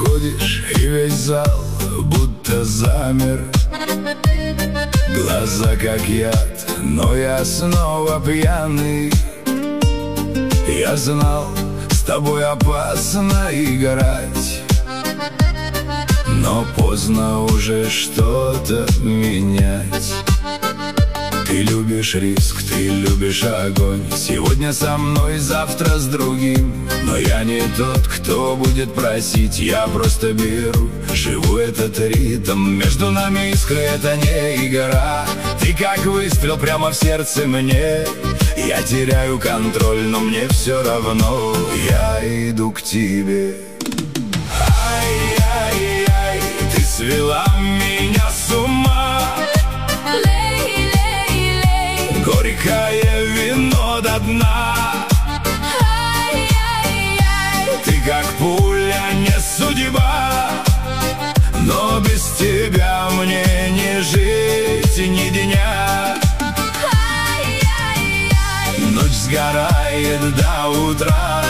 уходишь, и весь зал будто замер. Глаза как яд, но я снова пьяный. Я знал, с тобой опасно играть, но поздно уже что-то менять. Ты любишь риск, ты любишь огонь. Сегодня со мной, завтра с другим. Но я не тот, кто будет просить. Я просто беру, живу этот ритм. Между нами искры, это не игра. Ты как выстрел прямо в сердце мне. Я теряю контроль, но мне все равно. Я иду к тебе. Ай-яй-яй, ты свела меня с ума. Горькое вино до дна. Ты как пуля, не судьба. Но без тебя мне не жить ни дня. Ночь сгорает до утра.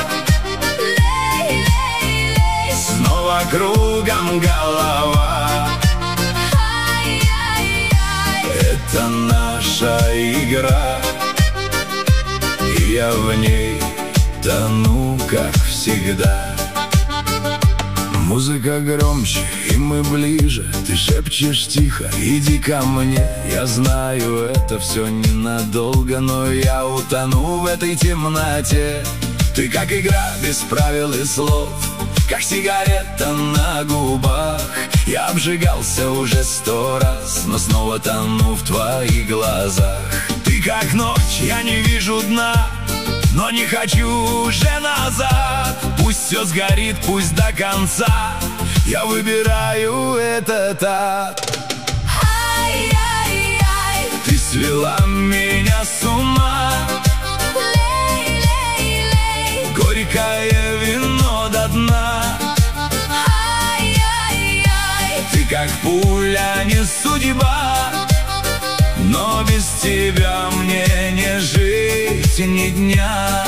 Снова кругом голова. Это наша игра, и я в ней тону, как всегда. Музыка громче, и мы ближе. Ты шепчешь тихо, иди ко мне. Я знаю, это все ненадолго, но я утону в этой темноте. Ты как игра без правил и слов, как сигарета на губах. Я обжигался уже 100 раз, но снова тону в твоих глазах. Ты как ночь, я не вижу дна, но не хочу уже назад. Пусть все сгорит, пусть до конца. Я выбираю это так. Ай-яй-яй, ты свела меня с ума. Лей-лей-лей, горькое вино до дна. Ай-яй-яй, ты как пуля, не судьба. Но без тебя мне не жить ни дня.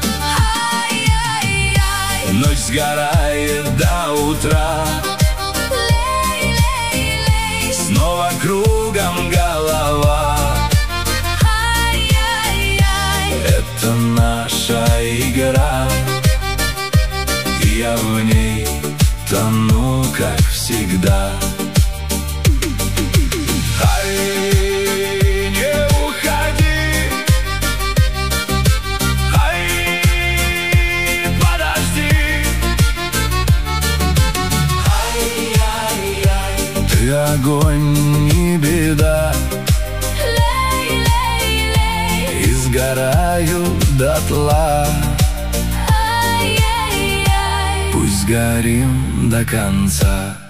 Ай-яй-яй, ночь сгорает до утра. Лей-лей-лей, снова кругом голова. Ай-яй-яй, это наша игра, и я в ней тону, как всегда. Огонь не беда. Лей-лей-лей, и сгораю дотла. Ай-яй-яй, пусть горим до конца.